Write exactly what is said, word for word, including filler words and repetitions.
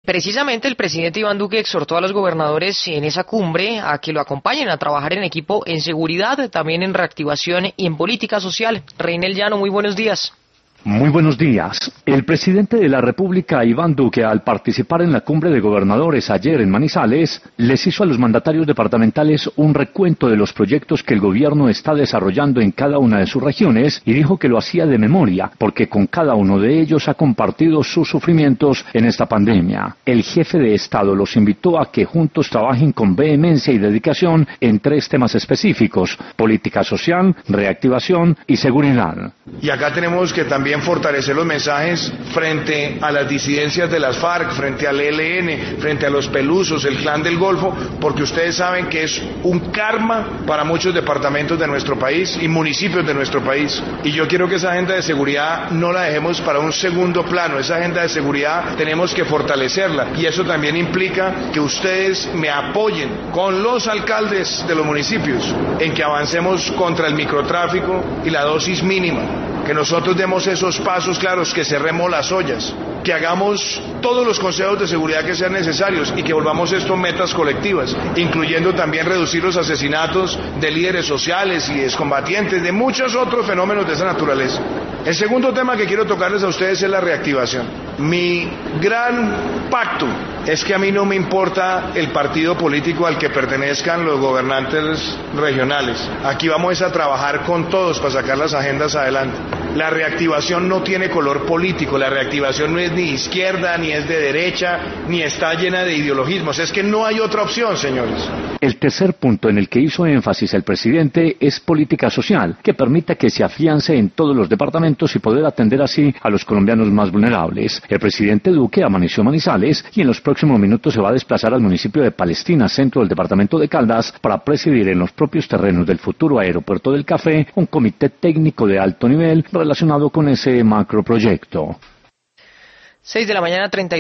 Precisamente el presidente Iván Duque exhortó a los gobernadores en esa cumbre a que lo acompañen a trabajar en equipo en seguridad, también en reactivación y en política social. Reinel Llano, muy buenos días. Muy buenos días. El presidente de la República, Iván Duque, al participar en la cumbre de gobernadores ayer en Manizales, les hizo a los mandatarios departamentales un recuento de los proyectos que el gobierno está desarrollando en cada una de sus regiones y dijo que lo hacía de memoria, porque con cada uno de ellos ha compartido sus sufrimientos en esta pandemia. El jefe de Estado los invitó a que juntos trabajen con vehemencia y dedicación en tres temas específicos: política social, reactivación y seguridad. Y acá tenemos que también fortalecer los mensajes frente a las disidencias de las FARC, frente al E L N, frente a los Pelusos, el Clan del Golfo, porque ustedes saben que es un karma para muchos departamentos de nuestro país y municipios de nuestro país. Y yo quiero que esa agenda de seguridad no la dejemos para un segundo plano. Esa agenda de seguridad tenemos que fortalecerla, y eso también implica que ustedes me apoyen con los alcaldes de los municipios en que avancemos contra el microtráfico y la dosis mínima, que nosotros demos esos pasos claros, que cerremos las ollas, que hagamos todos los consejos de seguridad que sean necesarios y que volvamos esto metas colectivas, incluyendo también reducir los asesinatos de líderes sociales y excombatientes, de muchos otros fenómenos de esa naturaleza. El segundo tema que quiero tocarles a ustedes es la reactivación. Mi gran pacto es que a mí no me importa el partido político al que pertenezcan los gobernantes regionales. Aquí vamos a trabajar con todos para sacar las agendas adelante. La reactivación no tiene color político, la reactivación no es ni izquierda, ni es de derecha, ni está llena de ideologismos. Es que no hay otra opción, señores. El tercer punto en el que hizo énfasis el presidente es política social, que permita que se afiance en todos los departamentos y poder atender así a los colombianos más vulnerables. El presidente Duque amaneció en Manizales y en los próximos minutos se va a desplazar al municipio de Palestina, centro del departamento de Caldas, para presidir en los propios terrenos del futuro aeropuerto del Café un comité técnico de alto nivel relacionado con ese macroproyecto. Seis de la mañana, treinta y